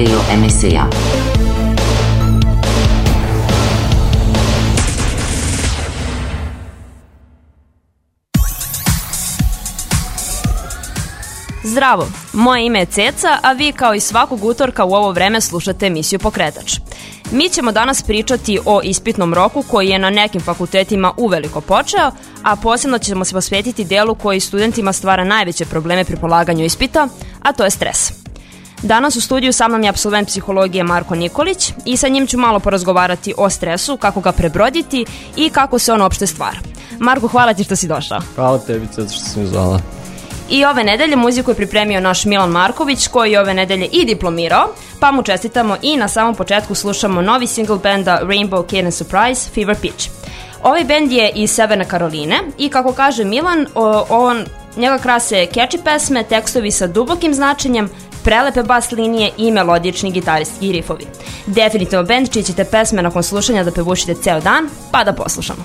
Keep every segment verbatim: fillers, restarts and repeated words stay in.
radio emisija. Zdravo, moje ime je Ceca, a vi kao i svakog utorka u ovo vreme slušate emisiju Pokretač. Mi ćemo danas pričati o ispitnom roku koji je na nekim fakultetima uveliko počeo, a posebno ćemo se posvetiti delu koji studentima stvara najveće probleme pri polaganju ispita, a to je stres. Danas u studiju sa mnom je apsolvent psihologije Marko Nikolić i sa njim ću malo porazgovarati o stresu, kako ga prebroditi i kako se on uopšte stvara. Marko, hvala ti što si došao. Hvala tebi, Ceca, što si mi zvala. I ove nedelje muziku je pripremio naš Milan Marković, koji je ove nedelje i diplomirao, pa mu čestitamo i na samom početku slušamo novi single benda Rainbow Kid and Surprise, Fever Pitch. Ovaj bend je iz Severne Karoline i kako kaže Milan, on, njega krase catchy pesme, tekstovi sa dubokim značenjem, prelepe bas linije i melodični gitaristki rifovi. Definitivno bend čiji ćete pesme nakon slušanja da pevušite ceo dan, pa da poslušamo.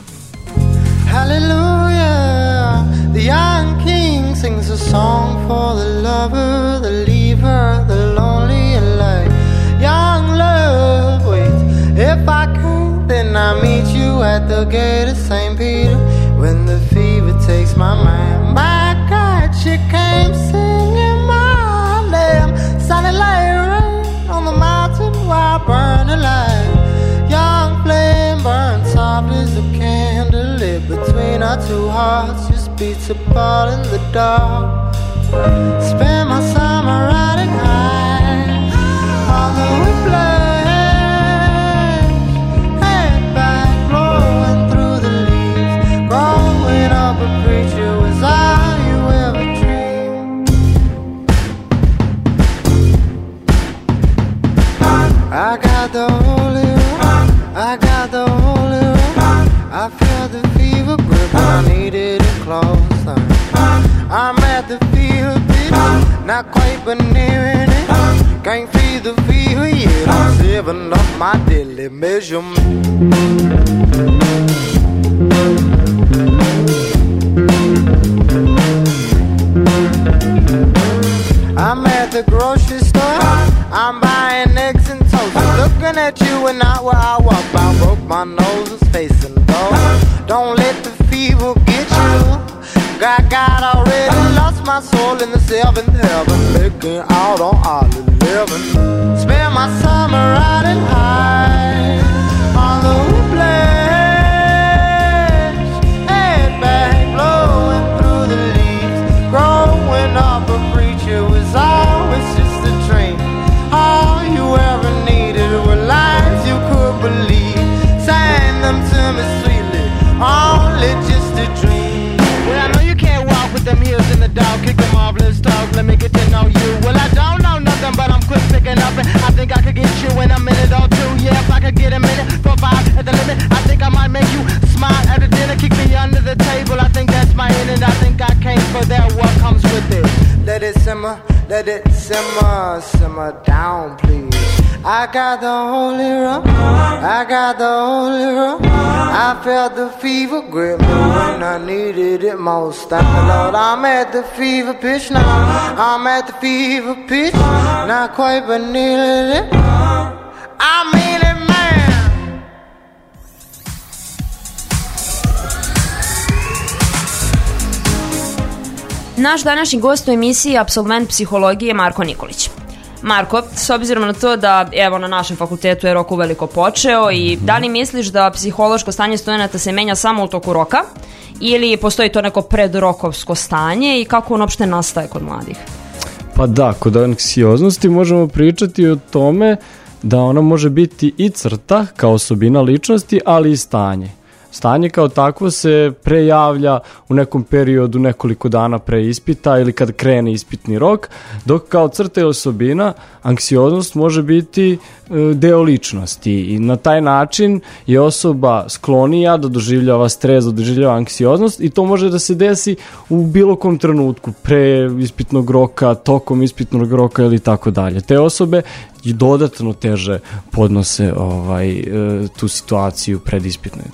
Hallelujah, the young king sings a song for the lover, the leaver, the lonely alike. Young love, wait, if I could, then I meet you at the gate of Saint Peter. When the fever takes my mind, my God, she came singing my name. Sounded like rain on the mountain while burning alive. Young flame burns soft as a candle lit between our two hearts, just beats apart in the dark. Spend my summer riding high on the whiplash, head back, blowing through the leaves. Growing up a preacher was all you ever dreamed. I got the holy I got the holy rope. I felt the fever grip when I needed it closer. I'm at the fever pitch, not quite but nearing it. Can't feel the fever yet, I'm saving up my daily measurement. I'm at the grocery store, I'm buying eggs and toast. Looking at you and not where I walk by. Broke my nose, was facing low. Don't let the fever get you. God, God already lost my soul in the seventh heaven, making out on all eleven. Spend my summer riding high on the whiplash, head back, blowing through the leaves. Growing up a preacher was always just a dream. All you ever needed were lines you could believe. Sang them to me sweetly, only just a dream. Well, I know you can't walk with them heels in the dog, kick them off, let's talk, let me get to know you. Well, I don't know nothing, but I'm quick picking up, and I think I could get you in a minute or two. Yeah, if I could get a minute for five at the limit, I think I might make you smile at the dinner, kick me under the table. I think that's my end, and I think I came for that. What comes with it? Let it simmer, let it simmer, simmer down, please. I got the holy rum, I got the holy rum. I felt the fever grip me when I needed it most. Thank the Lord, I'm at the fever pitch now. I'm at the fever pitch, not quite but nearly it. I mean it, man. Naš današnji gost u emisiji je apsolvent psihologije Marko Nikolić. Marko, s obzirom na to da evo na našem fakultetu je rok uveliko počeo i da li misliš da psihološko stanje studenta se menja samo u toku roka ili postoji to neko predrokovsko stanje i kako on uopšte nastaje kod mladih? Pa da, kod anksioznosti možemo pričati o tome da ona može biti i crta kao osobina ličnosti, ali i stanje. Stanje kao takvo se prejavlja u nekom periodu nekoliko dana pre ispita ili kad krene ispitni rok, dok kao crta i osobina anksioznost može biti deo ličnosti i na taj način je osoba sklonija da doživljava stres, da doživljava anksioznost i to može da se desi u bilo kom trenutku, pre ispitnog roka, tokom ispitnog roka ili tako dalje. Te osobe i dodatno teže podnose ovaj, tu situaciju pred ispitnoj tako.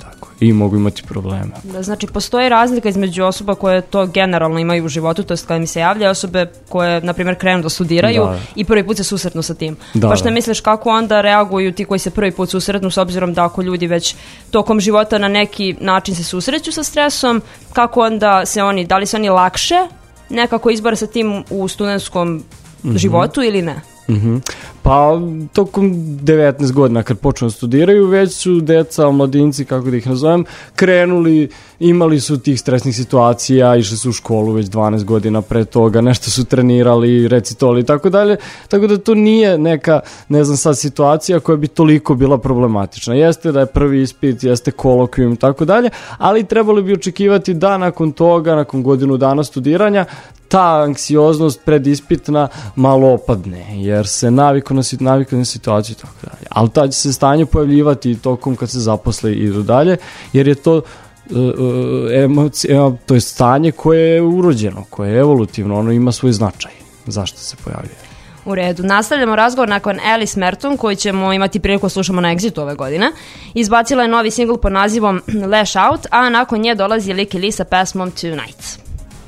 i mogu imati probleme. Da, znači, postoji razlika između osoba koje to generalno imaju u životu, to je kada mi se javlja, osobe koje, na primjer, krenu da studiraju da. I prvi put se susretnu sa tim. Da, pa šta da. Misliš kako onda reaguju ti koji se prvi put susretnu, s obzirom da ako ljudi već tokom života na neki način se susreću sa stresom, kako onda se oni, da li se oni lakše nekako izbore sa tim u studentskom mm-hmm. životu ili ne? Mm-hmm. Pa tokom devetnaest godina kad počnu studiraju, već su deca, mladinci, kako da ih nazovem, krenuli, imali su tih stresnih situacija, išli su u školu već dvanaest godina pre toga, nešto su trenirali, recitovali i tako dalje, tako da to nije neka, ne znam sad, situacija koja bi toliko bila problematična. Jeste da je prvi ispit, jeste kolokvijum i tako dalje, ali trebali bi očekivati da nakon toga, nakon godinu dana studiranja, ta anksioznost predispitna malo opadne, jer se naviku na, naviku na situaciju i tako dalje. Ali ta će se stanje pojavljivati tokom kad se zaposle i idu dalje, jer je to uh, emocija, to je stanje koje je urođeno, koje je evolutivno, ono ima svoj značaj. Zašto se pojavljuje? U redu. Nastavljamo razgovor nakon Alice Merton, koji ćemo imati priliku slušamo na Exitu ove godine. Izbacila je novi singl pod nazivom Lash Out, a nakon nje dolazi Licky Lee sa pesmom Tonight.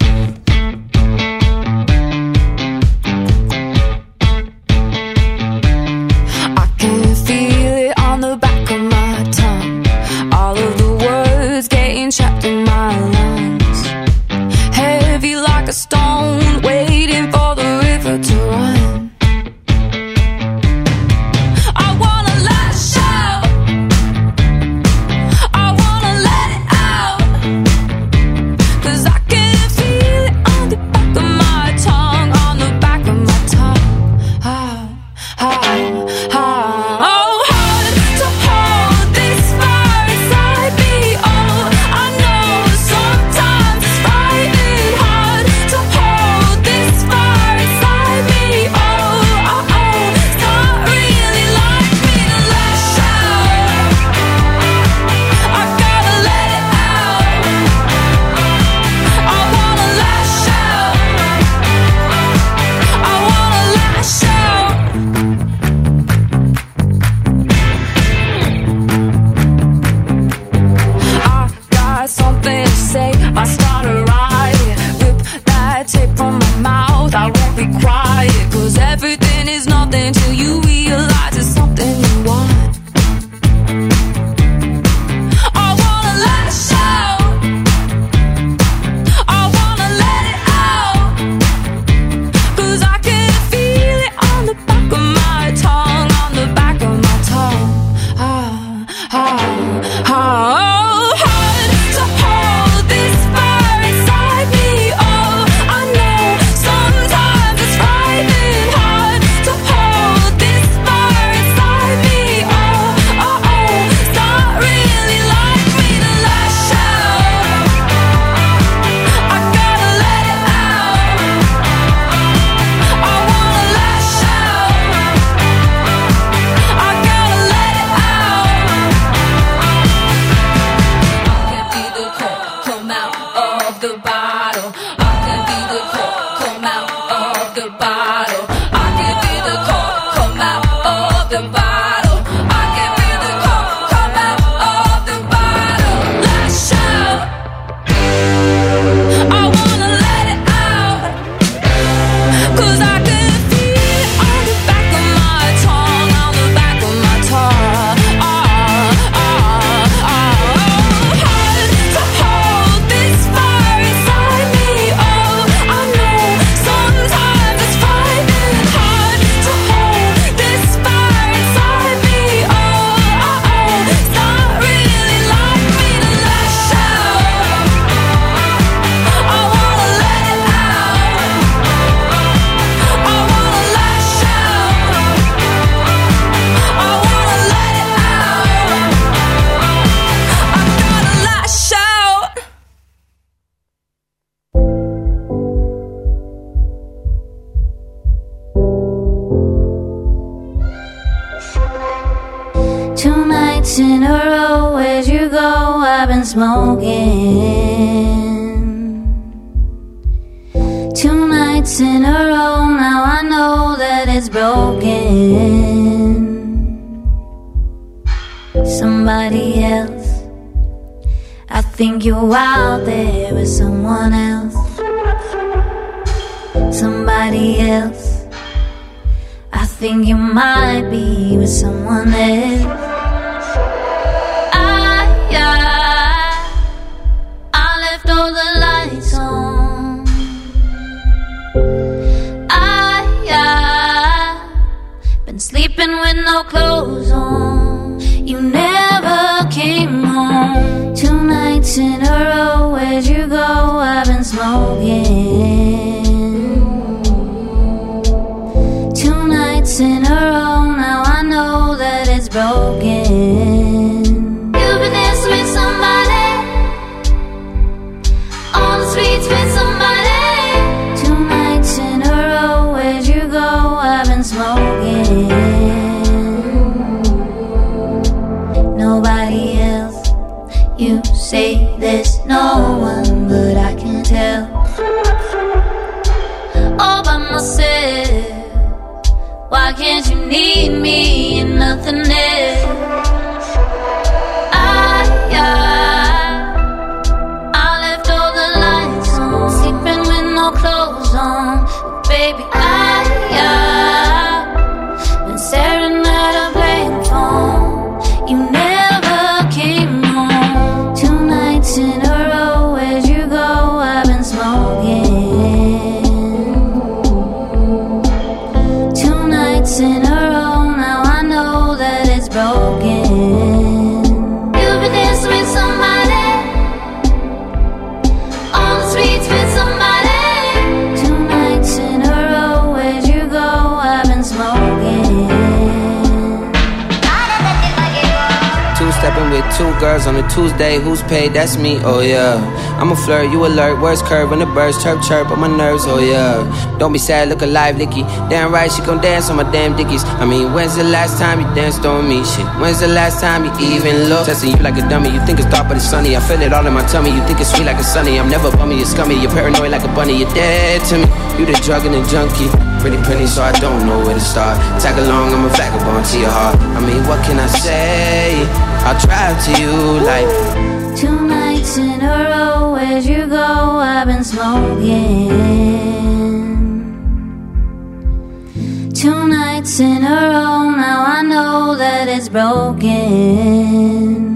Trapped in my lungs, heavy like a stone, waiting for the river to run. I wanna lash out, I wanna let it out, 'cause I can feel it on the back of my tongue, on the back of my tongue. Ah, ah, ah. Oh, hard to hold this fire inside me. Oh, In a row, where'd you go? I've been smoking two nights in a row. Now I know that it's broken. Somebody else think you're out there with someone else, somebody else. I think you might be with someone else. I, I, I left all the lights on. I, I, been sleeping with no clothes on. You never came home. Two nights in a row, where'd you go? I've been smoking. Two nights in a row, now I know that it's broken. You've been dancing with somebody, on the streets with somebody. Two nights in a row, where'd you go? I've been smoking. Nobody else. You say there's no one, but I can tell. All by myself. Why can't you need me and nothing else? I, I, I left all the lights on, sleeping with no clothes on. Baby, I, I, been staring at a blank phone. You never came home. Two nights in a row, where'd you go? I've been smoking. Two nights in a row, now I know that it's broken. You've been dancing with somebody, on the streets with somebody. Two nights in a row, where'd you go? I've been smoking. Two-stepping with two girls on a Tuesday. Who's paid? That's me, oh yeah. I'm a flirt, you alert. Words curve when the birds chirp chirp on my nerves, oh yeah. Don't be sad, look alive, Licky. Damn right, she gon' dance on my damn dickies. I mean, when's the last time you danced on me? Shit, when's the last time you even looked? Testing you like a dummy, you think it's dark but it's sunny. I feel it all in my tummy, you think it's sweet like a sunny. I'm never bummy, you're scummy, you're paranoid like a bunny. You're dead to me, you the drug and the junkie. Pretty penny, so I don't know where to start. Tag along, I'm a vagabond to your heart. I mean, what can I say? I'll drive to you like two nights in a row, where'd you go? I've been smoking. Two nights in a row, now I know that it's broken.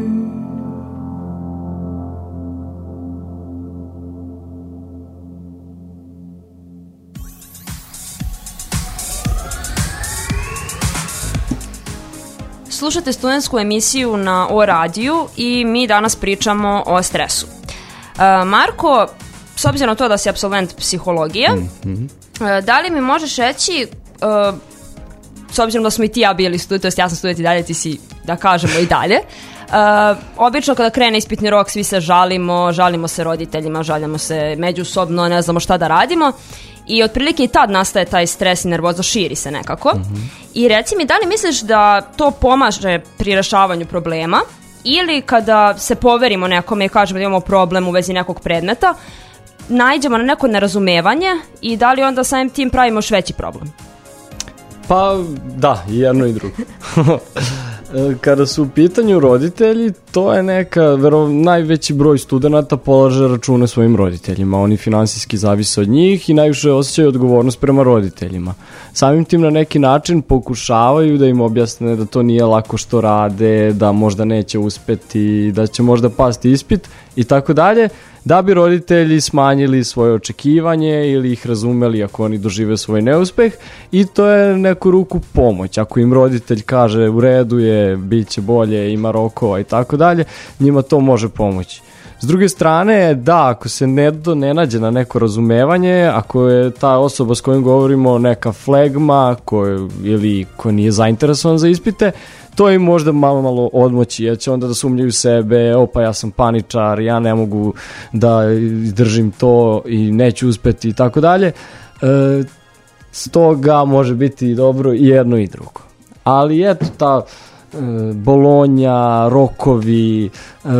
Slušate studentsku emisiju na O radiju i mi danas pričamo o stresu. Uh, Marko, s obzirom na to da si apsolvent psihologije, mm-hmm. uh, da li mi možeš reći, uh, s obzirom da smo i ti ja bili student, to jest ja sam student i dalje, ti si, da kažemo, i dalje, uh, obično kada krene ispitni rok svi se žalimo, žalimo se roditeljima, žalimo se međusobno, ne znamo šta da radimo. I otprilike i tad nastaje taj stres i nervoza, širi se nekako. Mm-hmm. I reci mi, da li misliš da to pomaže pri rešavanju problema ili kada se poverimo nekome i kažemo da imamo problem u vezi nekog predmeta, naiđemo na neko nerazumevanje i da li onda samim tim pravimo još veći problem? Pa da, i jedno i drugo. Kada su u pitanju roditelji, to je neka, vero, najveći broj studenta polaže račune svojim roditeljima. Oni finansijski zavise od njih i najviše osjećaju odgovornost prema roditeljima. Samim tim na neki način pokušavaju da im objasne da to nije lako što rade, da možda neće uspeti, da će možda pasti ispit i tako dalje, da bi roditelji smanjili svoje očekivanje ili ih razumeli ako oni dožive svoj neuspeh, i to je neku ruku pomoć. Ako im roditelj kaže u redu je, bit će bolje, ima rokova i tako dalje, njima to može pomoći. S druge strane, da, ako se ne, do, ne nađe na neko razumevanje, ako je ta osoba s kojim govorimo neka flegma koja, ili ko nije zainteresovan za ispite, to im možda malo malo odmoći, jer će onda da sumnjaju sebe, opa ja sam paničar, ja ne mogu da izdržim to i neću uspeti i tako dalje. E, stoga može biti dobro i jedno i drugo. Ali eto ta e, Bolonja, rokovi, e,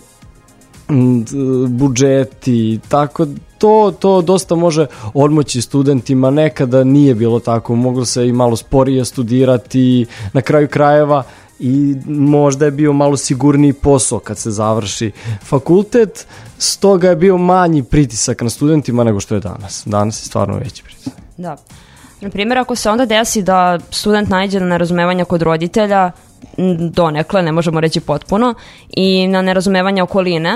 budžeti, tako to, to dosta može odmoći studentima. Nekada nije bilo tako, moglo se i malo sporije studirati, na kraju krajeva i možda je bio malo sigurniji posao kad se završi fakultet, stoga je bio manji pritisak na studentima nego što je danas. Danas je stvarno veći pritisak. Da. Na primjer, ako se onda desi da student naiđe na nerazumevanja kod roditelja, donekle, ne možemo reći potpuno, i na nerazumevanje okoline,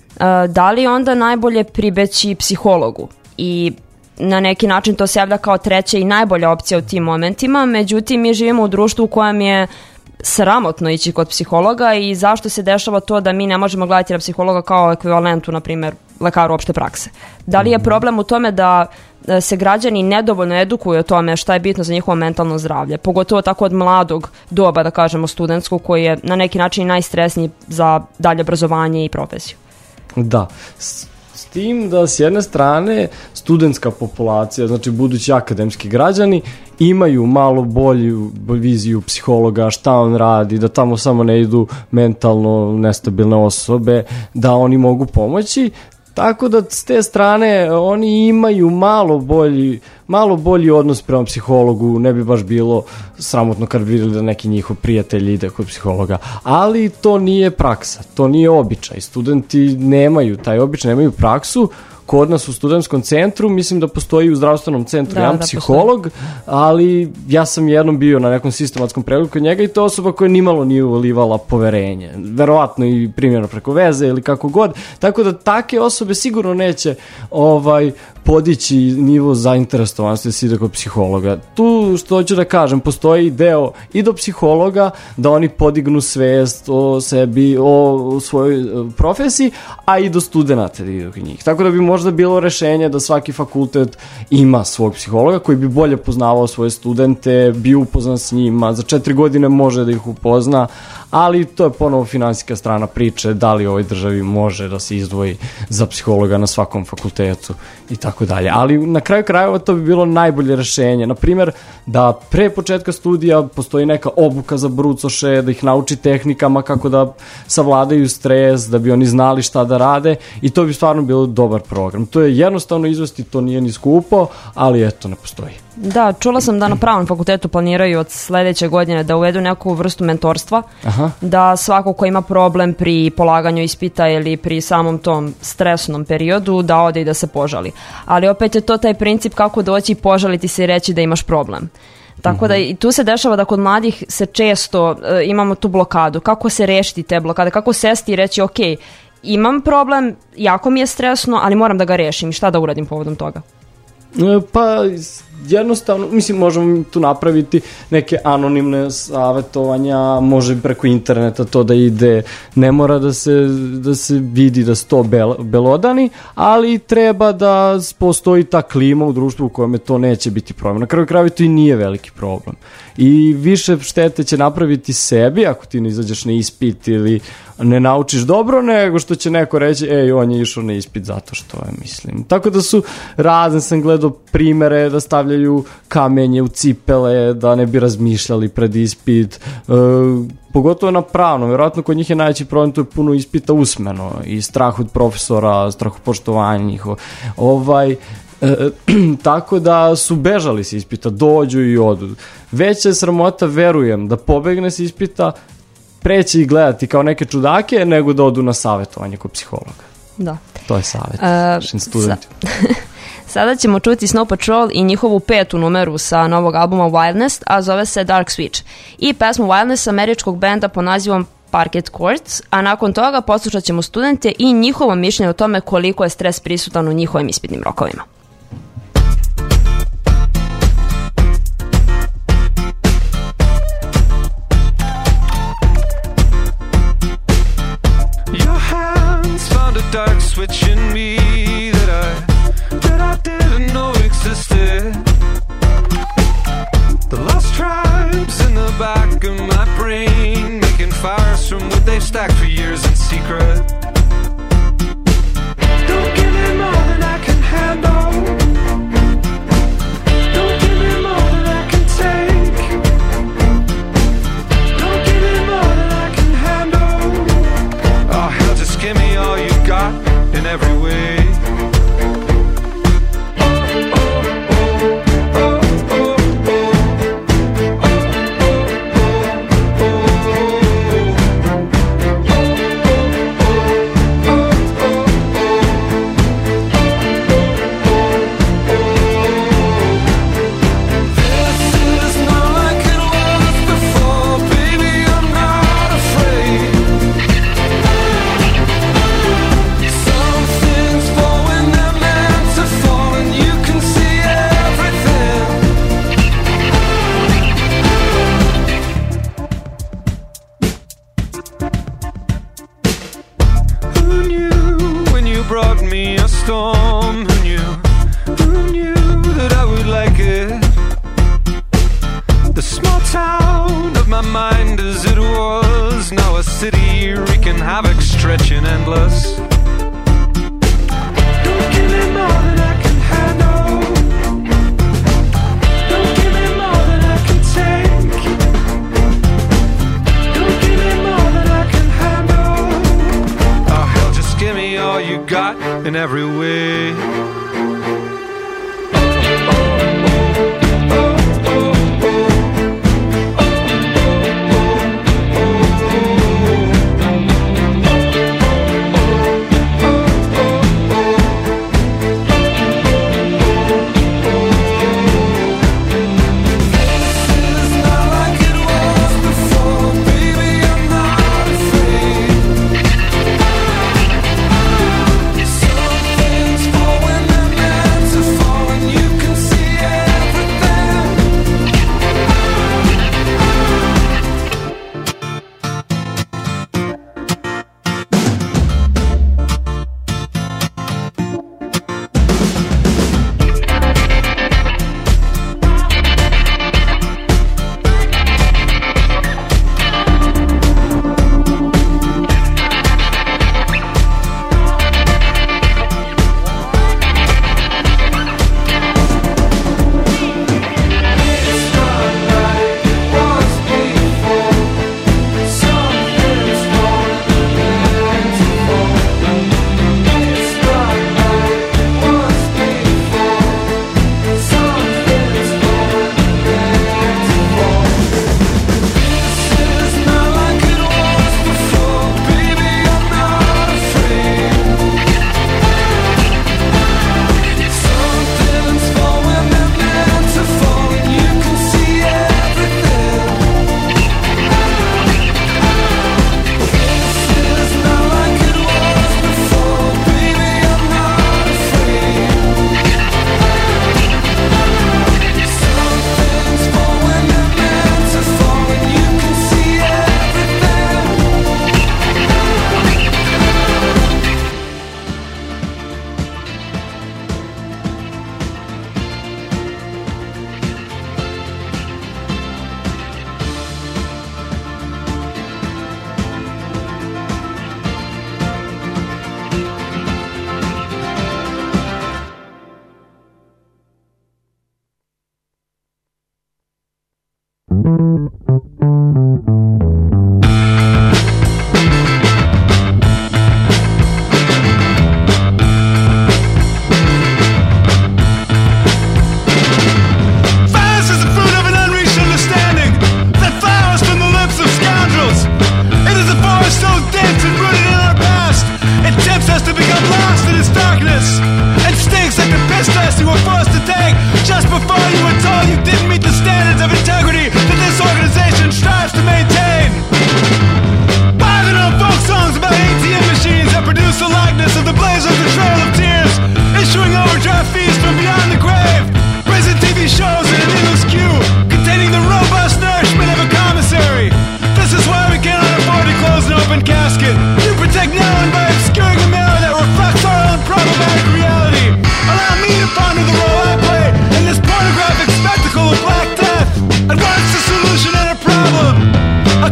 da li onda najbolje pribeći psihologu? I na neki način to se javlja kao treća i najbolja opcija u tim momentima, međutim mi živimo u društvu u kojem je sramotno ići kod psihologa i zašto se dešava to da mi ne možemo gledati na psihologa kao ekvivalentu, na primjer, lekaru opšte prakse. Da li je problem u tome da se građani nedovoljno edukuju o tome šta je bitno za njihovo mentalno zdravlje, pogotovo tako od mladog doba, da kažemo studentskog, koji je na neki način najstresniji za dalje obrazovanje i profesiju? Da, s, s tim da s jedne strane studentska populacija, znači budući akademski građani, imaju malo bolju viziju psihologa, šta on radi, da tamo samo ne idu mentalno nestabilne osobe, da oni mogu pomoći. Tako da s te strane oni imaju malo bolji, malo bolji odnos prema psihologu, ne bi baš bilo sramotno kad bi vidjeli da neki njihov prijatelj ide kod psihologa, ali to nije praksa, to nije običaj, studenti nemaju taj običaj, nemaju praksu. Kod nas u studentskom centru, mislim da postoji u zdravstvenom centru da, jedan da, psiholog, postoji. Ali ja sam jednom bio na nekom sistematskom pregledu kod njega i to je osoba koja nimalo nije ulivala poverenje. Verovatno i primjerno preko veze ili kako god. Tako da take osobe sigurno neće ovaj, podići nivo zainteresovanosti da se ide kod psihologa. Tu što hoću da kažem, postoji deo i do psihologa da oni podignu svest o sebi, o svojoj profesiji, a i do studenta da idu kod njih. Tako da bi možda bilo rešenje da svaki fakultet ima svog psihologa koji bi bolje poznavao svoje studente, bio upoznan s njima, za četiri godine može da ih upozna, ali to je ponovo finansijska strana priče, da li u ovoj državi može da se izdvoji za psihologa na svakom fakultetu i tako dalje. Ali na kraju krajeva to bi bilo najbolje rešenje. Naprimjer, da pre početka studija postoji neka obuka za brucoše, da ih nauči tehnikama kako da savladaju stres, da bi oni znali šta da rade i to bi stvarno bilo dobar program. To je jednostavno izvesti, to nije ni skupo, ali eto, ne postoji. Da, čula sam da na pravnom fakultetu planiraju od sledeće godine da uvedu neku vrstu mentorstva. Aha. Da svako ko ima problem pri polaganju ispita ili pri samom tom stresnom periodu da ode i da se požali. Ali opet je to taj princip kako doći i požaliti se i reći da imaš problem. Tako da i tu se dešava da kod mladih se često uh, imamo tu blokadu. Kako se rešiti te blokade? Kako sesti i reći ok, imam problem, jako mi je stresno, ali moram da ga rešim. Šta da uradim povodom toga? Pa jednostavno, mislim, možemo tu napraviti neke anonimne savjetovanja, može preko interneta to da ide, ne mora da se, da se vidi da su to bel, belodani, ali treba da postoji ta klima u društvu u kojem to neće biti problem. Na kraju krajeva to i nije veliki problem. I više štete će napraviti sebi ako ti ne izađeš na ispit ili ne naučiš dobro, nego što će neko reći, ej, on je išao na ispit zato što je, mislim. Tako da su razne, sam gledao primere da stavljaju kamenje u cipele, da ne bi razmišljali pred ispit, e, pogotovo na pravnom. Vjerojatno kod njih je najveći problem, to je puno ispita usmeno i strah od profesora, strah od poštovanja njihovo. Ovaj, e, tako da su bežali s ispita, dođu i odu. Veća je sramota, verujem, da pobegne s ispita, preći ih gledati kao neke čudake, nego da odu na savjetovanje kod psihologa. Da. To je savjet. Uh, sa- Sada ćemo čuti Snow Patrol i njihovu petu numeru sa novog albuma Wildness, a zove se Dark Switch. I pesmu Wildness američkog benda po nazivom Parquet Courts, a nakon toga poslušat ćemo studente i njihovo mišljenje o tome koliko je stres prisutan u njihovim ispitnim rokovima. Dark switch in me that I that I didn't know existed. The lost tribes in the back of my brain, making fires from wood they've stacked for years in secret. Don't give me more than I can handle. Don't give me more than I can take. Don't give me more than I can handle. Oh hell, just give me all you got in every way. Oh, oh, oh, oh, oh, oh, oh, oh, oh. brought me a storm. Who knew, who knew that I would like it? The small town of my mind as it was, now a city wreaking havoc, stretching endless. Don't give me more than I can handle. Don't give me more than I can take. Don't give me more than I can handle. Oh hell, just give me all you got in every way.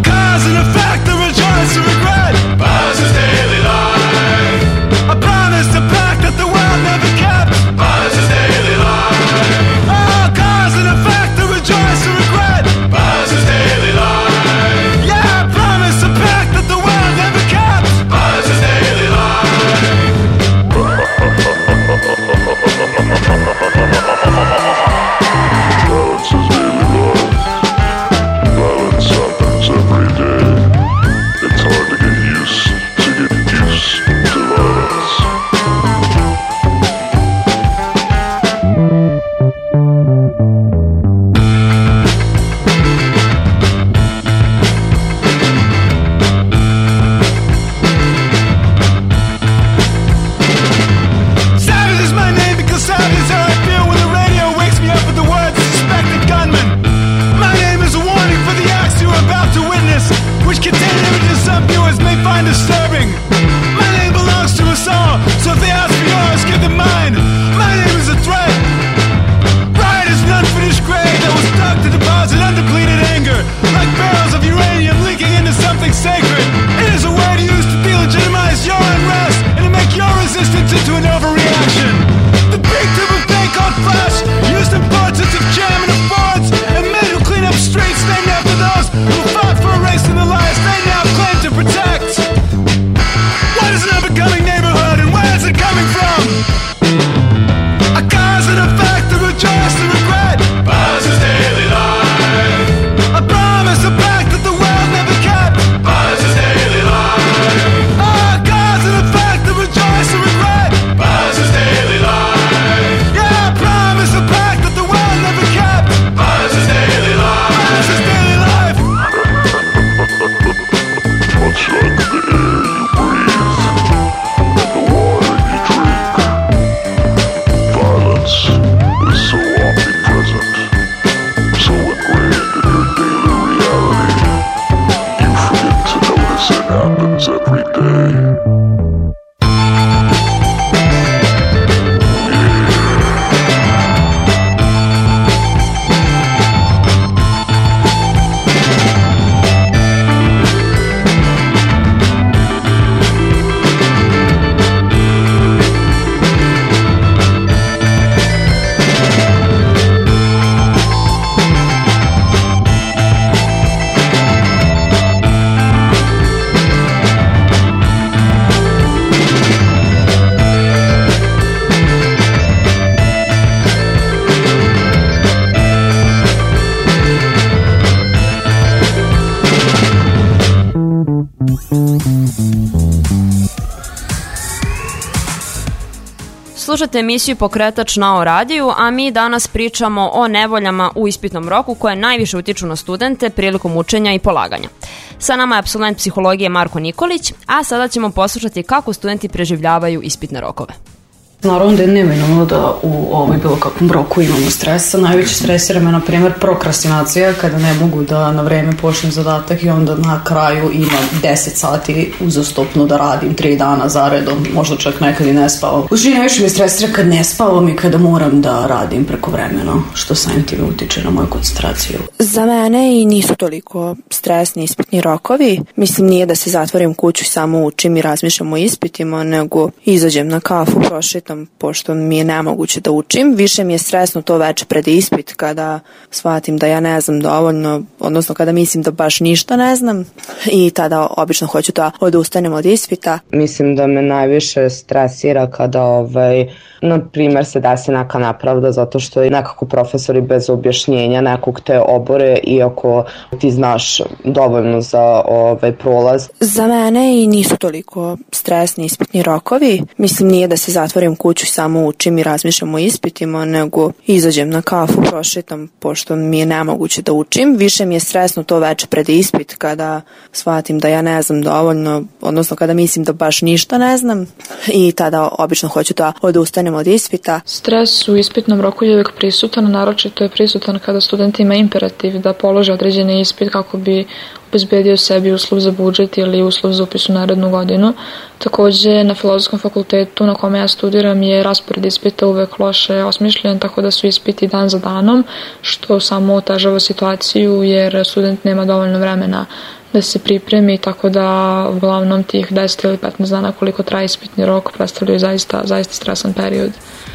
Promise Slušate emisiju Pokretač na O radiju, a mi danas pričamo o nevoljama u ispitnom roku koje najviše utiču na studente prilikom učenja i polaganja. Sa nama je apsolvent psihologije Marko Nikolić, a sada ćemo poslušati kako studenti preživljavaju ispitne rokove. Naravno da je neminovno da u ovoj bilo kakvom roku imamo stresa. Najveći stresira me, na primjer, prokrastinacija, kada ne mogu da na vreme počnem zadatak i onda na kraju imam deset sati uzastopno da radim tri dana zaredom, možda čak nekad i ne spavam. Uži, najviše me stresira kad ne spavam i kada moram da radim prekovremeno, što samim time utiče na moju koncentraciju. Za mene i nisu toliko stresni ispitni rokovi. Mislim, nije da se zatvorim kuću i samo učim i razmišljam o ispitima, nego izađem na kafu, prošetam, pošto mi je nemoguće da učim. Više mi je stresno to veče pred ispit, kada shvatim da ja ne znam dovoljno, odnosno kada mislim da baš ništa ne znam, i tada obično hoću da odustanem od ispita. Mislim da me najviše stresira kada ovaj, na primjer se desi neka nepravda, zato što je nekako profesori bez objašnjenja nekog te obore, iako ti znaš dovoljno za ovaj prolaz. Za mene i nisu toliko stresni ispitni rokovi. Mislim, nije da se zatvorim kuću i samo učim i razmišljam o ispitima, nego izađem na kafu, prošetam, pošto mi je nemoguće da učim. Više mi je stresno to veče pred ispit, kada shvatim da ja ne znam dovoljno, odnosno kada mislim da baš ništa ne znam, i tada obično hoću da odustanem od ispita. Stres u ispitnom roku je uvijek prisutan, naročito je prisutan kada student ima imperativ da položi određeni ispit kako bi obezbedio sebi uslov za budžet ili uslov za upis u narednu godinu. Takođe, na Filozofskom fakultetu na kome ja studiram je raspored ispita uvek loše osmišljen, tako da su ispiti dan za danom, što samo otežava situaciju jer student nema dovoljno vremena da se pripremi, tako da uglavnom tih deset ili petnaest dana koliko traje ispitni rok predstavljaju zaista, zaista stresan period.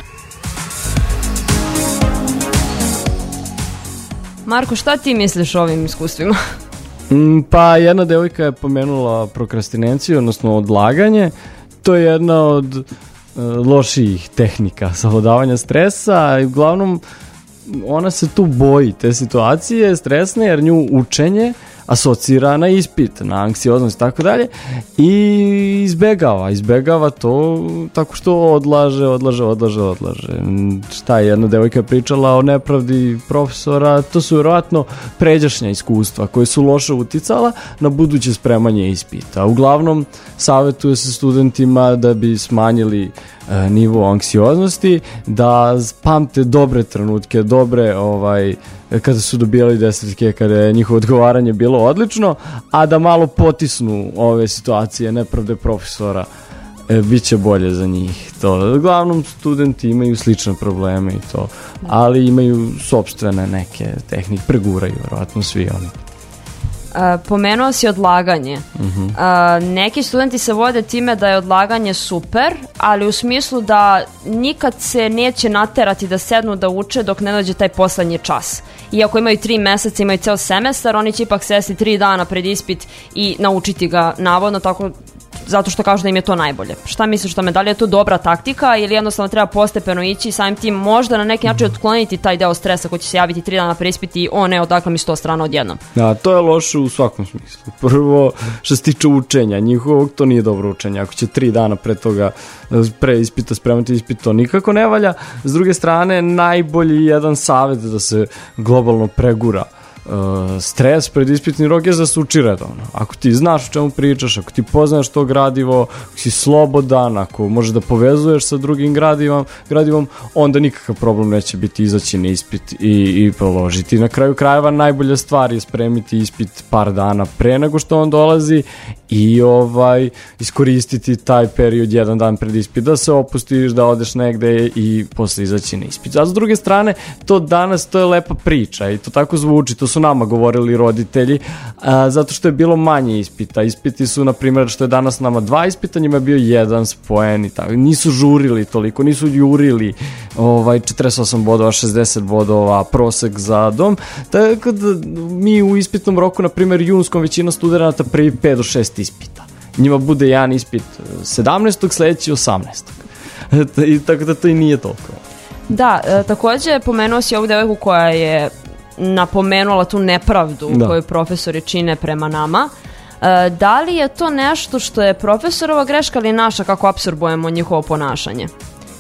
Marko, šta ti misliš o ovim iskustvima? Pa jedna devojka je pomenula prokrastinaciju, odnosno odlaganje. To je jedna od uh, loših tehnika savladavanja stresa i uglavnom ona se tu boji te situacije stresne jer nju učenje asocira na ispit, na anksioznost i tako dalje i izbegava, izbegava to tako što odlaže, odlaže, odlaže, odlaže. Šta je jedna devojka pričala o nepravdi profesora, to su vjerojatno pređašnja iskustva koje su loše uticala na buduće spremanje ispita. Uglavnom, savjetuje se studentima da bi smanjili e, nivo anksioznosti, da pamte dobre trenutke, dobre ovaj kada su dobijali desetke, kada je njihovo odgovaranje bilo odlično, a da malo potisnu ove situacije nepravde profesora, e, bit će bolje za njih. To. Uglavnom studenti imaju slične probleme i to, ali imaju sopstvene neke tehnike, preguraju vjerojatno svi oni. Uh, pomenuo si odlaganje. Uh-huh. Uh, neki studenti se vode time da je odlaganje super, ali u smislu da nikad se neće naterati da sednu da uče dok ne dođe taj poslednji čas. Iako imaju tri meseca, imaju ceo semestar, oni će ipak sesti tri dana pred ispit i naučiti ga navodno, tako zato što kažu da im je to najbolje. Šta misliš o tome? Da li je to dobra taktika ili jednostavno treba postepeno ići i samim tim možda na neki način otkloniti taj deo stresa koji će se javiti tri dana pre ispiti i o ne, odakle mi sto strana odjednom? Da, to je loše u svakom smislu. Prvo, što se tiče učenja njihovog, to nije dobro učenje. Ako će tri dana pre toga, pre ispita spremati ispit, to nikako ne valja. S druge strane, najbolji jedan savjet da se globalno pregura Uh, stres pred ispitni rok je da se uči redovno. Ako ti znaš o čemu pričaš, ako ti poznaš to gradivo, ako si slobodan, ako možeš da povezuješ sa drugim gradivom, gradivom onda nikakav problem neće biti izaći na ispit i, i položiti. Na kraju krajeva najbolja stvar je spremiti ispit par dana pre nego što on dolazi i ovaj iskoristiti taj period jedan dan pred ispit, da se opustiš, da odeš negde i posle izaći na ispit. A s druge strane, to danas, to je lepa priča i to tako zvuči, to su nama govorili roditelji, a, zato što je bilo manje ispita. Ispiti su, na primjer, što je danas nama dva ispita, njima je bio jedan spojen i tako. Nisu žurili toliko, nisu jurili ovaj, četrdeset osam bodova, šezdeset bodova, prosek za dom. Tako da mi u ispitnom roku, na primjer, junskom većina studenta prvi pet do šest ispita. Njima bude jedan ispit sedamnaestog, sledeći osamnaestog. I tako da to i nije toliko. Da, e, takođe pomenuo si ovu devojku koja je napomenula tu nepravdu da. koju profesori čine prema nama. E, da li je to nešto što je profesorova greška ili naša kako apsorbujemo njihovo ponašanje?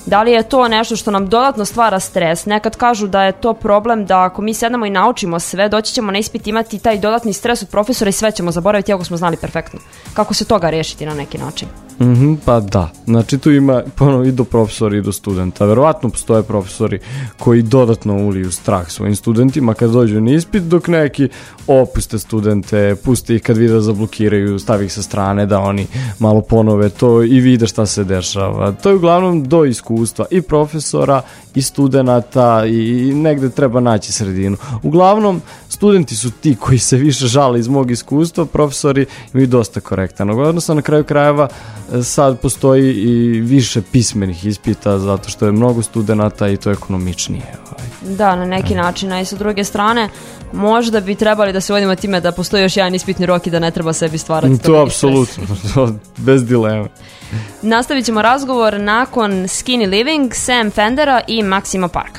Da li je to nešto što nam dodatno stvara stres? Nekad kažu da je to problem da ako mi sednemo i naučimo sve, doći ćemo na ispit imati taj dodatni stres od profesora i sve ćemo zaboraviti ako smo znali perfektno. Kako se toga rešiti na neki način? Mm-hmm, pa da, znači tu ima ponovno i do profesora i do studenta. Verovatno postoje profesori koji dodatno uliju strah svojim studentima kad dođu na ispit, dok neki opuste studente, puste ih kad vide da zablokiraju, stavi ih sa strane da oni malo ponove to i vide šta se dešava. To je uglavnom do iskustva i profesora i studenata i negde treba naći sredinu. Uglavnom, studenti su ti koji se više žale iz mog iskustva, profesori imaju dosta korektan. Odnosno, na kraju krajeva sad postoji i više pismenih ispita zato što je mnogo studenata i to je ekonomičnije. Da, na neki način, a i sa druge strane možda bi trebali da se vodimo time da postoji još jedan ispitni rok i da ne treba sebi stvarati to apsolutno, bez dileme. Nastavit ćemo razgovor nakon Skinny Living, Sam Fendera i Maxima Parka.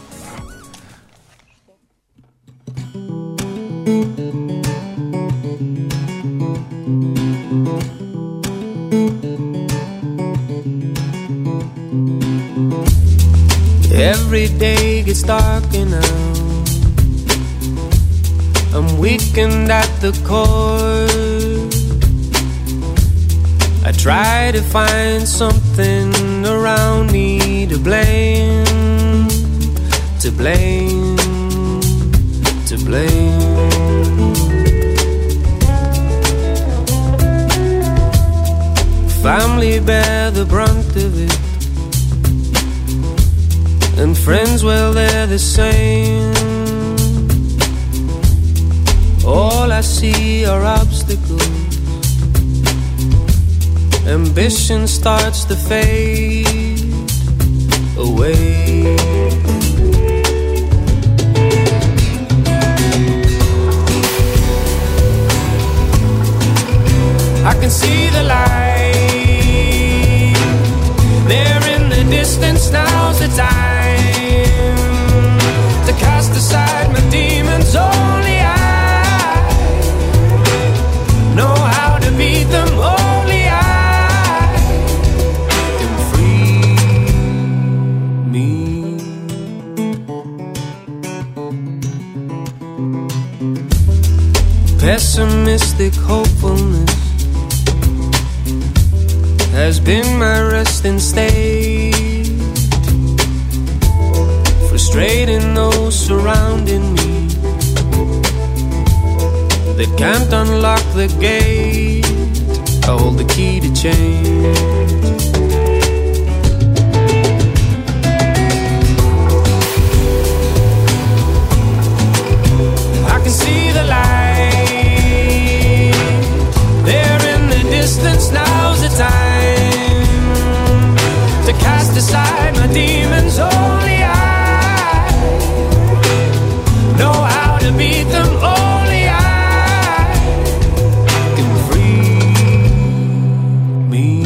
Every day gets darker now. I'm weakened at the core. I try to find something around me to blame, to blame, to blame. Family bear the brunt of it, and friends, well, they're the same. All I see are obstacles. Ambition starts to fade away. I can see the light there in the distance. Now's the time to cast aside my demons. Only I know how to beat them. Only I can free me. Pessimistic hopefulness has been my resting state, frustrating those surrounding me that can't unlock the gate. I hold the key to change. I can see the light there in the distance. Now's the time to cast aside my demons. Only I know how to beat them. Only I can free me.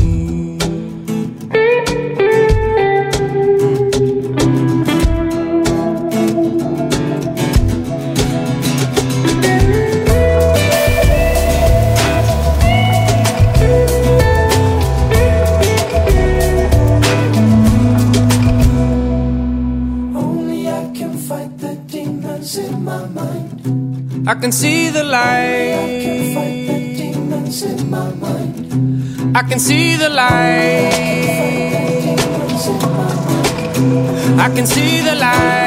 I can see the light. I can fight the demons in my mind. I can see the light. I can see the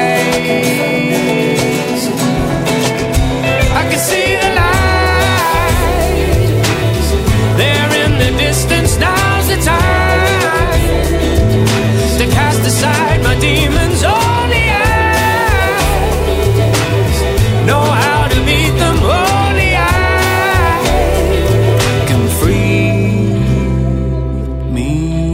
light. I can see the light there in the distance. Now's the time to cast aside my demons. Only I know how to beat them. Only I can free me.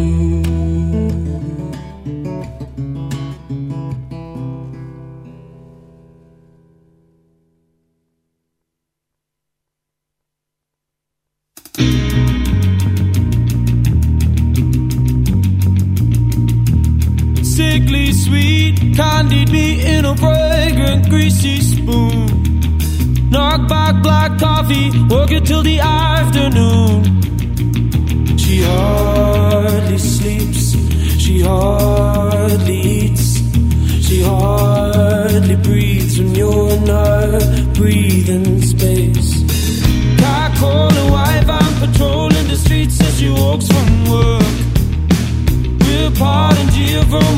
Sickly sweet, candied me in a fragrant greasy spoon. Knock back black coffee, work it till the afternoon. She hardly sleeps, she hardly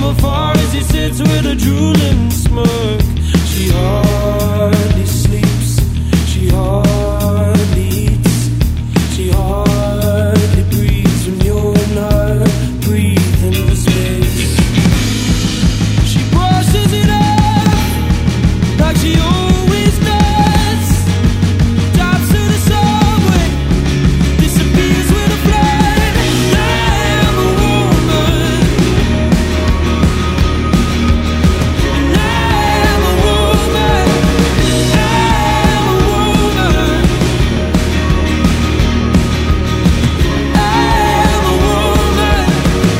afar as he sits with a drooling smirk. She hardly sleeps, she hardly eats, she hardly breathes when you're in her breathing space. She brushes it off like she always does. Drops to the subway, disappears with a flood. I am a woman, and I am a woman, I am a woman, I am a woman.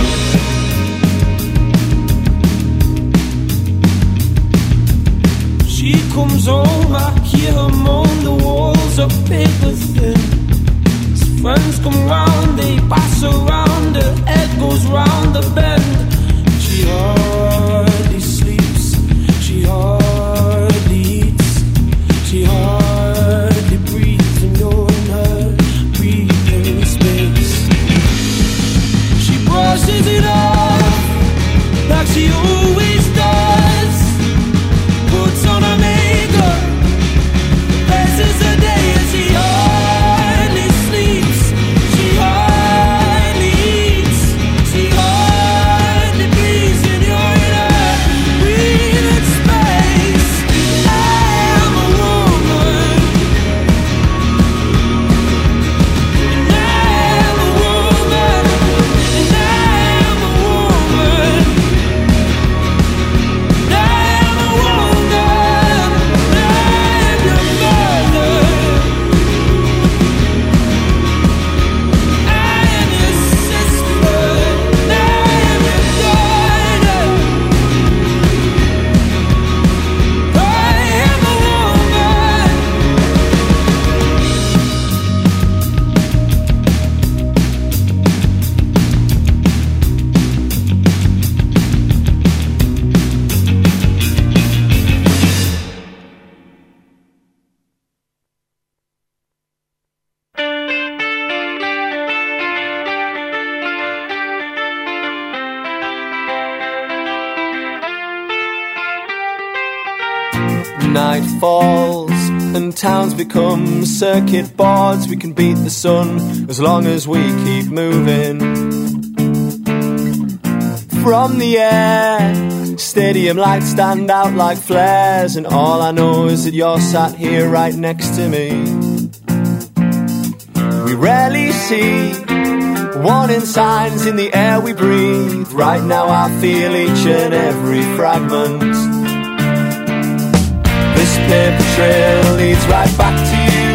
She comes home, I hear her moan, the walls are paper thin. As friends come round, they pass around, her head goes round the bend. She hardly sleeps, she hardly eats, she hardly breathes when you're in her breathing space. She brushes it off like she always does. Puts on her makeup, passes her day as she hardly sleeps, she hardly eats, she hardly breathes when you're in her breathing space. I am a woman, and I am a woman, and I am a woman, and I am a woman, and I am your mother, I am your sister, and I am your daughter. I am a woman. Night falls and towns become circuit boards. We can beat the sun as long as we keep moving. From the air, stadium lights stand out like flares, and all I know is that you're sat here right next to me. We rarely see warning signs in the air we breathe. Right now I feel each and every fragment. This paper trail leads right back to you.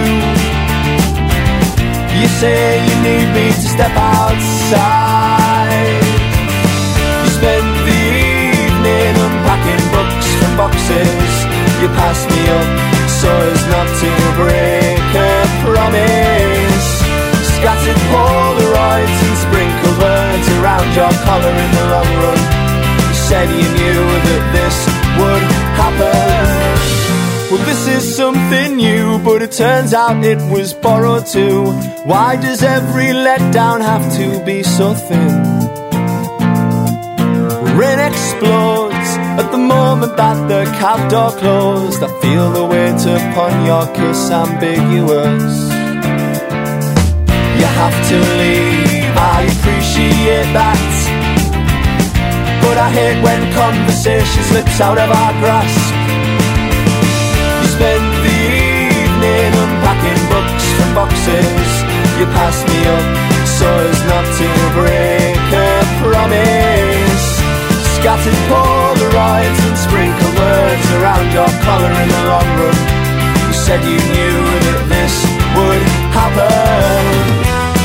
You say you need me to step outside. You spend the evening unpacking books from boxes. You pass me up so as not to break a promise. Scattered Polaroids and sprinkled words around your collar in the long run. You said you knew that this would happen. Well, this is something new, but it turns out it was borrowed too. Why does every letdown have to be so thin? Rain explodes at the moment that the cab door closed. I feel the weight upon your kiss ambiguous. You have to leave, I appreciate that, but I hate when conversation slips out of our grasp. Spend the evening unpacking books from boxes. You pass me up so as not to break a promise. Scattered Polaroids and sprinkled words around your collar in the long run. You said you knew that this would happen.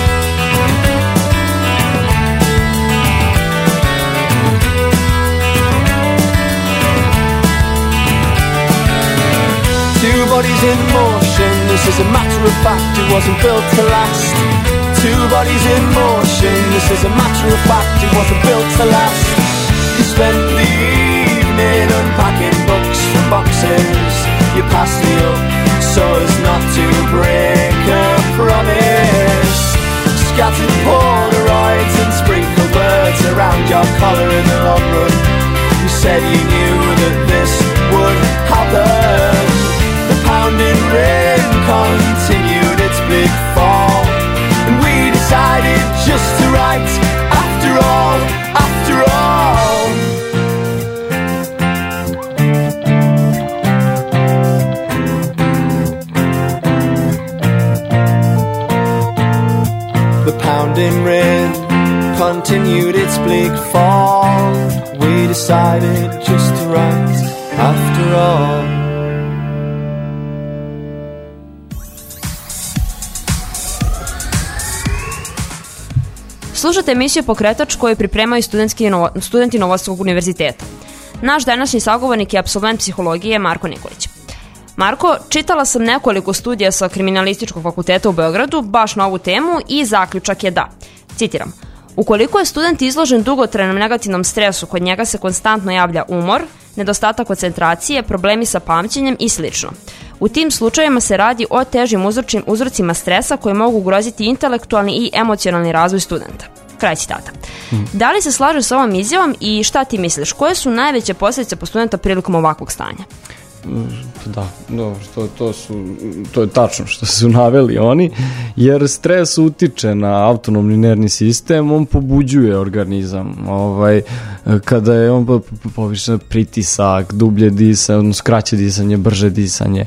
Two bodies in motion, this is a matter of fact, it wasn't built to last. Two bodies in motion, this is a matter of fact, it wasn't built to last. You spent the evening unpacking books from boxes. You passed me up so as not to break a promise. Scattered Polaroids and sprinkled words around your collar in the long run. said you knew that this would happen. The pounding rain continued its big fall, and we decided just to write after all, after all. The pounding rain continued its bleak fall. We decided just to write after all. Slušate emisiju Pokretač koju pripremaju studentski novo, studenti Novosadskog univerziteta. Naš današnji sagovornik je apsolvent psihologije Marko Nikolić. Marko, čitala sam nekoliko studija sa Kriminalističkog fakulteta u Beogradu baš na ovu temu i zaključak je da, citiram, ukoliko je student izložen dugotrajnom negativnom stresu, kod njega se konstantno javlja umor, nedostatak koncentracije, problemi sa pamćenjem i slično. U tim slučajevima se radi o težim uzročim, uzrocima stresa koji mogu ugroziti intelektualni i emocionalni razvoj studenta. Kraj citata. Hmm. Da li se slažeš sa ovom izjavom i šta ti misliš? Koje su najveće posljedice po studenta prilikom ovakvog stanja? Da, dobro, to, to, su, to je tačno što su naveli oni, jer stres utiče na autonomni nervni sistem, on pobuđuje organizam. Ovaj, kada je on povišen pritisak, dublje disanje, odnosno kraće disanje, brže disanje,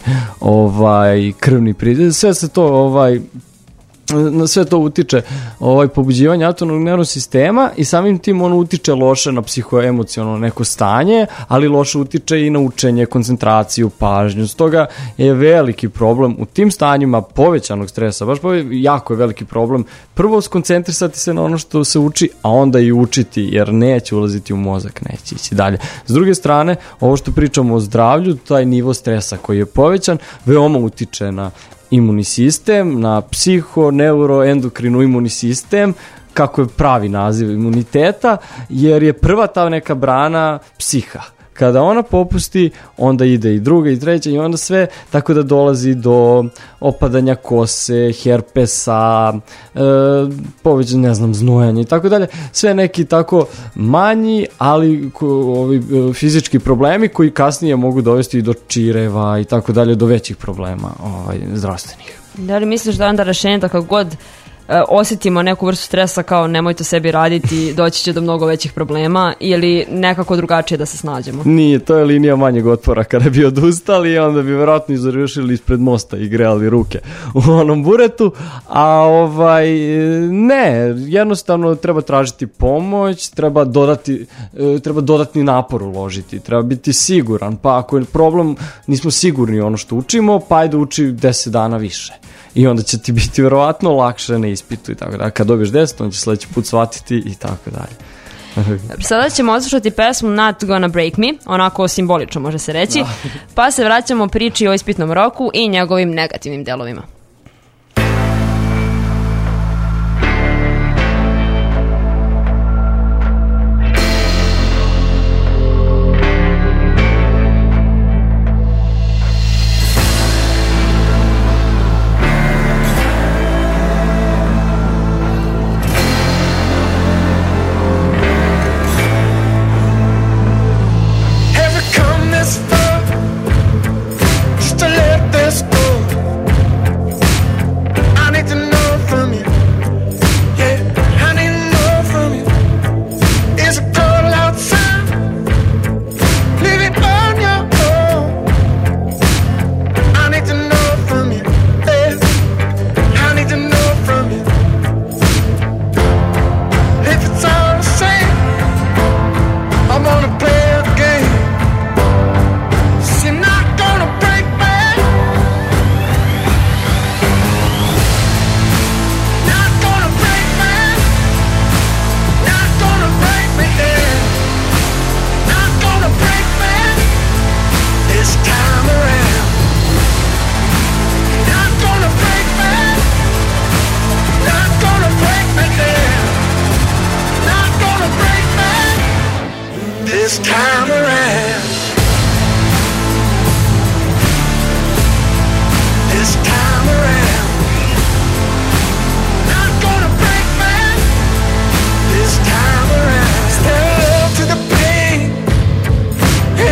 ovaj, krvni pritisak, sve se to ovaj, na sve to utiče ovaj pobuđivanje autonomnog nervnog sistema i samim tim on utiče loše na psihoemocionalno neko stanje, ali loše utiče i na učenje, koncentraciju, pažnju. Stoga je veliki problem u tim stanjima povećanog stresa, baš jako je veliki problem prvo skoncentrisati se na ono što se uči, a onda i učiti, jer neće ulaziti u mozak, neće ići dalje. S druge strane, ovo što pričamo o zdravlju, taj nivo stresa koji je povećan, veoma utiče na imunni sistem, na psiho, neuro, endokrinu imunni sistem, kako je pravi naziv imuniteta, jer je prva ta neka brana psiha. Kada ona popusti, onda ide i druga i treća i onda sve, tako da dolazi do opadanja kose, herpesa, e, povećanja, ne znam, znojanja i tako dalje. Sve neki tako manji, ali ko, ovi fizički problemi koji kasnije mogu dovesti do čireva i tako dalje, do većih problema ovaj, zdravstvenih. Da li misliš da je onda rešenje da kako god osjetimo neku vrstu stresa kao nemoj to sebi raditi, doći će do mnogo većih problema ili nekako drugačije da se snađemo? Nije, to je linija manjeg otpora. Kada bi odustali, onda bi vjerojatno završili ispred mosta i grejali ruke u onom buretu, a ovaj ne, jednostavno treba tražiti pomoć, treba dodati, treba dodatni napor uložiti, treba biti siguran, pa ako je problem, nismo sigurni ono što učimo, pa ajde uči deset dana više. I onda će ti biti vjerovatno lakše na ispitu i tako da. Kad dobiješ deset, on će sledeći put shvatiti i tako dalje. Sada ćemo odslušati pesmu Not Gonna Break Me, onako simbolično može se reći, da. Pa se vraćamo priči o ispitnom roku i njegovim negativnim delovima.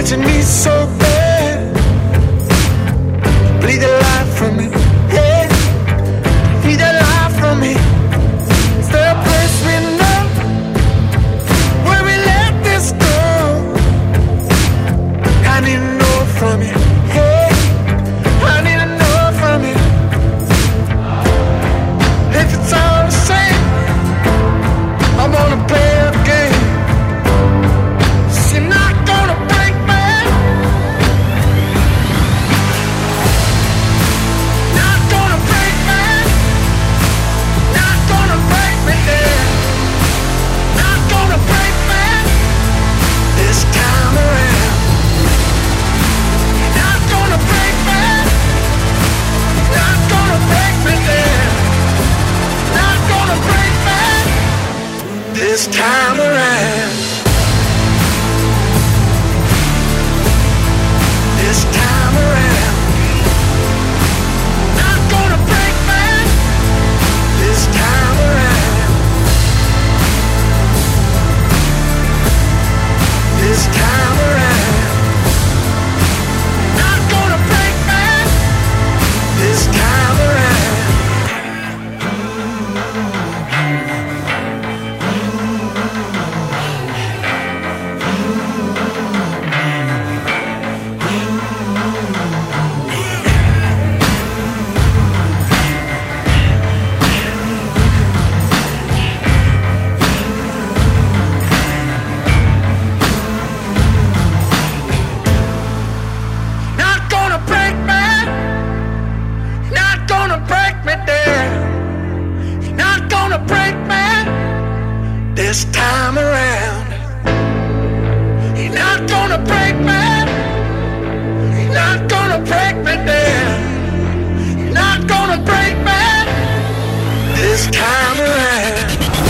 wanting me so bad. Bleed the life from me, yeah. Bleed the life from me. Is there a place we know where we let this go? I need to know from you, hey. I need to know from you. If it's all the same, I'm gonna play a game. So you're not gonna break me. Not gonna break me. Not gonna break me, yeah. Not gonna break me this time around. Not gonna break me. Not gonna break me, yeah. Not gonna break me this time around. This time around. Not gonna break me this time around. This time around. Not gonna break me this time around. Not gonna break me. Not gonna break me, dear. You're not gonna break me this time around. You're not gonna break me. You're not gonna break me, dear. You're not gonna break me this time around.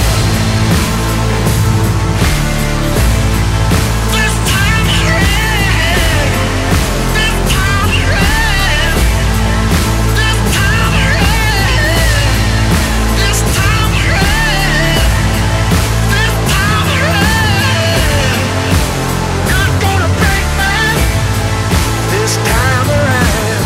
This time around. This time around. This time around. This time around. This time around. Not gonna break me this time around.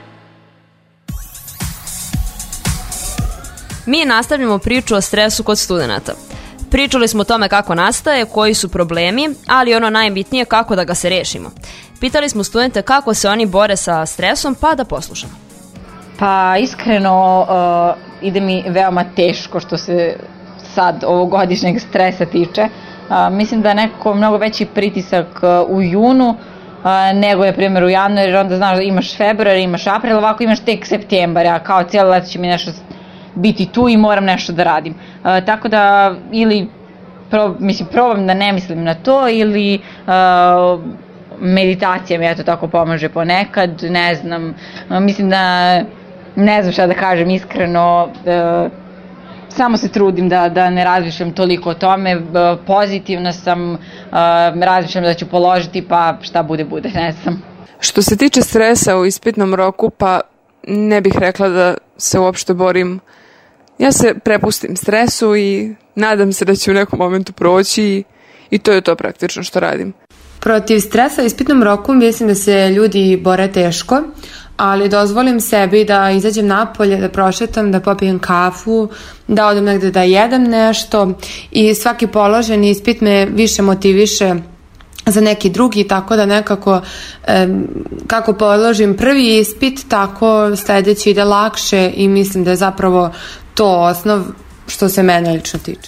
Mi nastavljamo priču o stresu kod studenata. Pričali smo o tome kako nastaje, koji su problemi, ali ono najbitnije kako da ga se rešimo. Pitali smo studente kako se oni bore sa stresom, pa da poslušamo. Pa iskreno uh, ide mi veoma teško što se sad ovogodišnjeg stresa tiče. Uh, mislim da je nekako mnogo veći pritisak uh, u junu uh, nego je primjer u januar, jer onda znaš da imaš februar, imaš april, ovako imaš tek septembar, a kao cijelo leto će mi nešto biti tu i moram nešto da radim. Uh, tako da ili pro, mislim, probam da ne mislim na to ili uh, meditacija mi eto tako pomaže ponekad, ne znam, uh, mislim da ne znam šta da kažem iskreno, uh, samo se trudim da, da ne razmišljam toliko o tome, uh, pozitivna sam, uh, razmišljam da ću položiti pa šta bude bude, ne znam. Što se tiče stresa u ispitnom roku, pa ne bih rekla da se uopšte borim. Ja se prepustim stresu i nadam se da će u nekom momentu proći i to je to praktično što radim. Protiv stresa u ispitnom roku mislim da se ljudi bore teško, ali dozvolim sebi da izađem napolje, da prošetam, da popijem kafu, da odem negde da jedem nešto i svaki položeni ispit me više motiviše za neki drugi, tako da nekako e, kako položim prvi ispit, tako sledeći ide lakše i mislim da je zapravo to osnov što se mene lično tiče.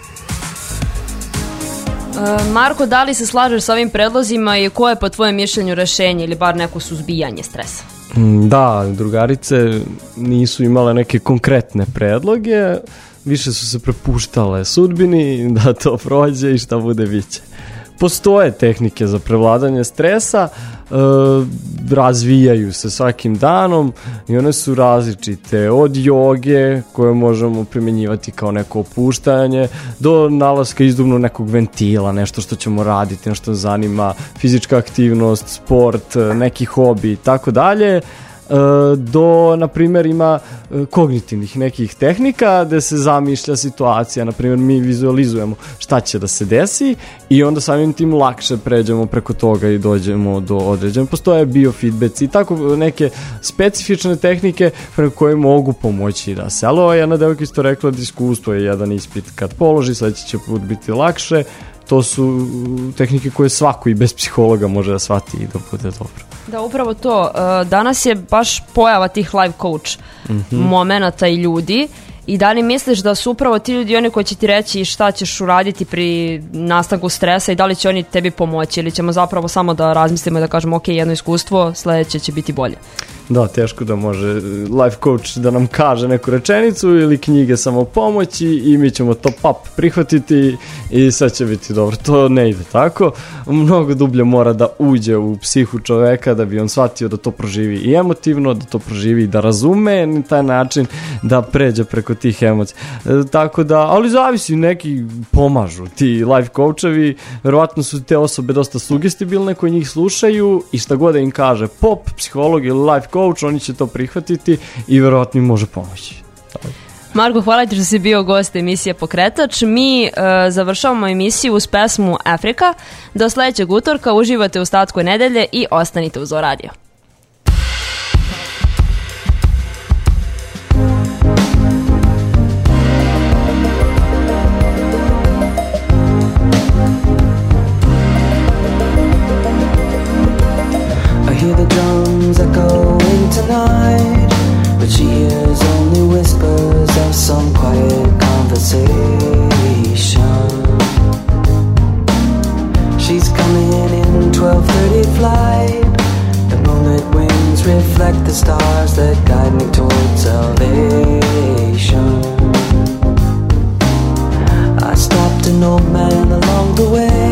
Marko, da li se slažeš sa ovim predlozima i koje je po tvojem mišljenju rešenje ili bar neko suzbijanje stresa? Da, drugarice nisu imale neke konkretne predloge, više su se prepuštale sudbini da to prođe i šta bude biće. Postoje tehnike za prevladanje stresa, e, razvijaju se svakim danom i one su različite, od joge koje možemo primjenjivati kao neko opuštanje do nalaska izduvno nekog ventila, nešto što ćemo raditi, nešto zanima, fizička aktivnost, sport, neki hobi i tako dalje. do, na primjer, ima kognitivnih nekih tehnika gde se zamišlja situacija, na primjer mi vizualizujemo šta će da se desi i onda samim tim lakše pređemo preko toga i dođemo do određene. Postoje biofeedback i tako neke specifične tehnike preko koje mogu pomoći da se. Ali jedna devojka isto rekla da iskustvo je jedan ispit kad položi, sledeći će put biti lakše. To su tehnike koje svako i bez psihologa može da shvati i da bude dobro. Da, upravo to. Danas je baš pojava tih life coach mm-hmm. momenata i ljudi. I da li misliš da su upravo ti ljudi oni koji će ti reći šta ćeš uraditi pri nastanku stresa i da li će oni tebi pomoći ili ćemo zapravo samo da razmislimo i da kažemo ok, jedno iskustvo, sledeće će biti bolje? Da, teško da može life coach da nam kaže neku rečenicu ili knjige samopomoći i mi ćemo to pap prihvatiti i sad će biti dobro. To ne ide tako. Mnogo dublje mora da uđe u psihu čoveka da bi on shvatio da to proživi i emotivno, da to proživi i da razume na taj način da pređe preko tih emocija. E, tako da, ali zavisi, neki pomažu. Ti life coachevi, verovatno su te osobe dosta sugestibilne koji njih slušaju i šta god da im kaže pop, psiholog ili life coach, oni će to prihvatiti i verovatno im može pomoći. Marko, hvala ti što si bio gost emisije Pokretač. Mi uh, završavamo emisiju uz pesmu Afrika. Do sledećeg utorka uživate u ostatku nedelje i ostanite uz O Radio. Hear the drums echoing tonight, but she hears only whispers of some quiet conversation. She's coming in twelve thirty flight. The moonlit wings reflect the stars that guide me towards salvation. I stopped an old man along the way.